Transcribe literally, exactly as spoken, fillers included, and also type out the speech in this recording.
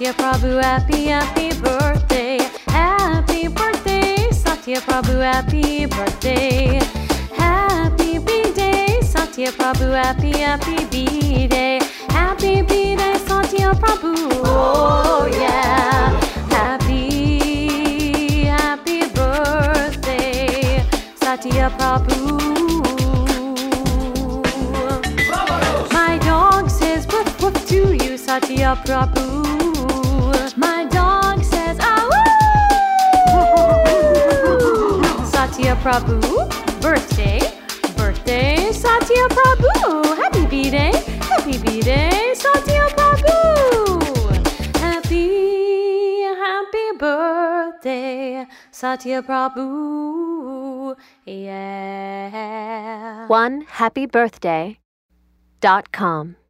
Satya Prabhu, happy, happy birthday. Happy birthday, Satya Prabhu, happy birthday. Happy B-Day, Satya Prabhu, happy, happy B-Day. Happy B-Day, Satya Prabhu, oh yeah. Happy, happy birthday, Satya Prabhu. My dog says woof woof to you, Satya Prabhu. My dog says ah woo. Satya Prabhu, birthday, birthday, Satya Prabhu. Happy B-Day, happy B-Day, Satya Prabhu. Happy, happy birthday, Satya Prabhu. Yeah. one happy birthday dot com